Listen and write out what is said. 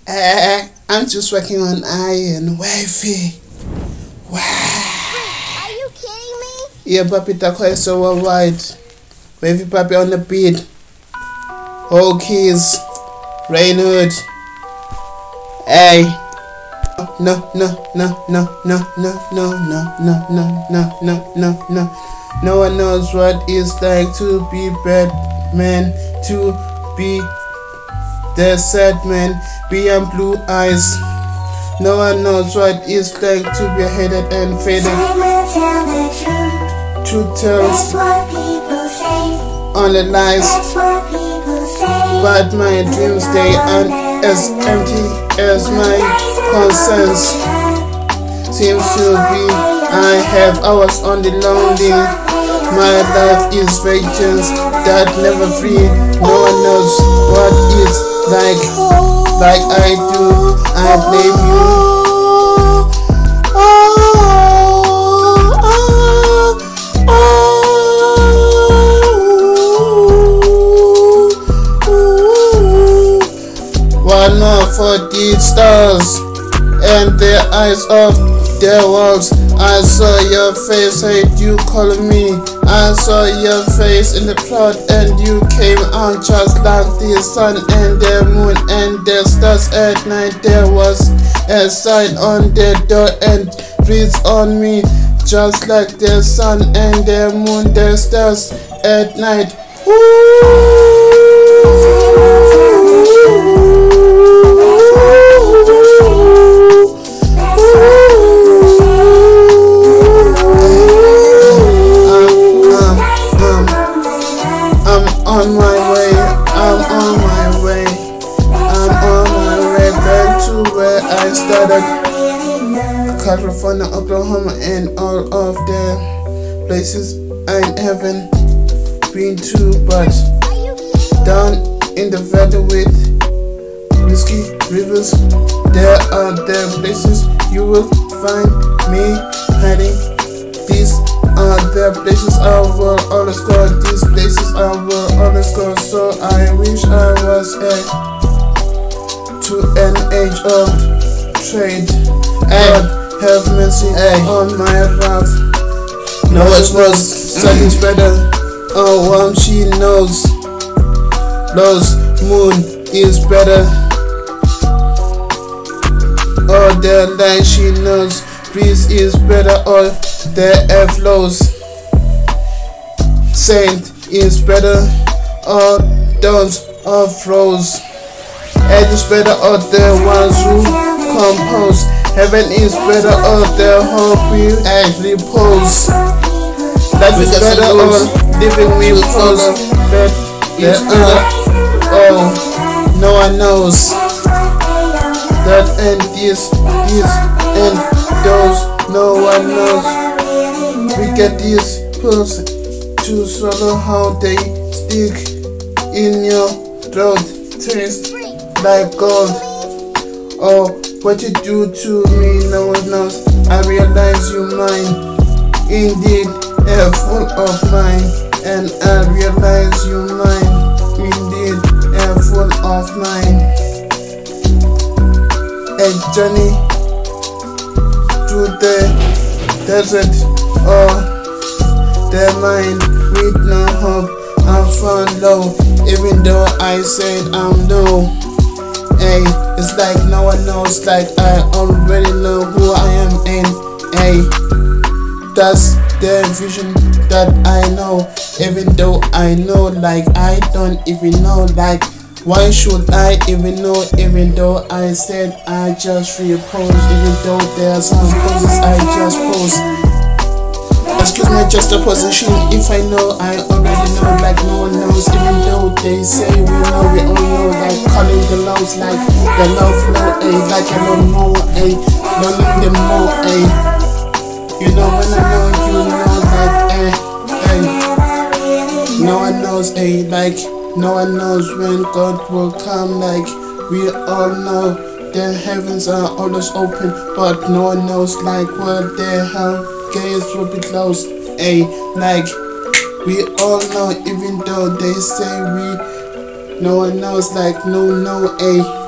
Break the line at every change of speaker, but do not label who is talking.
I'm just working on iron wifey. Wow.
Are you kidding me?
Yeah, papi, takho is so worldwide. Wavy papi on the beat. Whole keys. Rainwood. Hey. No. No one knows what it's like to be Batman, to be the sad man beyond blue eyes. No one knows what it's like to be hated and faded. Truth tells only lies, but my dreams stay as empty as my conscience seems to be. I have hours on the lonely. My life is vengeance that never free. No one knows what it's like I do. I blame you. One more for these stars and the eyes of their walls. I saw your face, hate you calling me. I saw your face in the cloud and you came out just like the sun and the moon and the stars at night. There was a sign on the door and reads on me, just like the sun and the moon, the stars at night. California, Oklahoma, and all of the places I haven't been to, but down in the valley with whiskey rivers, there are the places you will find me hiding. These are the places I will always go. These places I will always go. So I wish I was to an age of trade. God have mercy on my wrath. No one knows something's better. Oh, she knows. Lowe's moon is better. Oh, the light she knows. Breeze is better. Oh, the air flows. Saint is better. Oh, dawns of rose. Ed is better. Oh, the ones who compose. Heaven is better, or the hope we actually pose. Life is better, or living we pose. That is better, oh, no one knows. That and this and those, no one knows. We get these pills to swallow, how they stick in your throat, taste like gold. Oh, what you do to me, no one knows. I realize you mine, indeed, full of mine. And I realize you mine, indeed, full of mine. A journey through the desert, or the mine with no hope. I'm found low, even though I said I'm no. Hey, it's like no one knows, like I already know who I am, and hey, that's the vision that I know, even though I know, like I don't even know, like why should I even know, even though I said I just repose, even though there are some poses I just pose. Excuse me, just a position. If I know, I already know, like no one knows, even though they say we know, we all know, like calling the lows, like the love flow, like I don't know, learning them more, you know when I know, you know, like, no one knows, like no one knows when God will come, like we all know the heavens are always open, but no one knows, like what the hell gates will be closed, like we all know, even though they say we, no one knows, like no,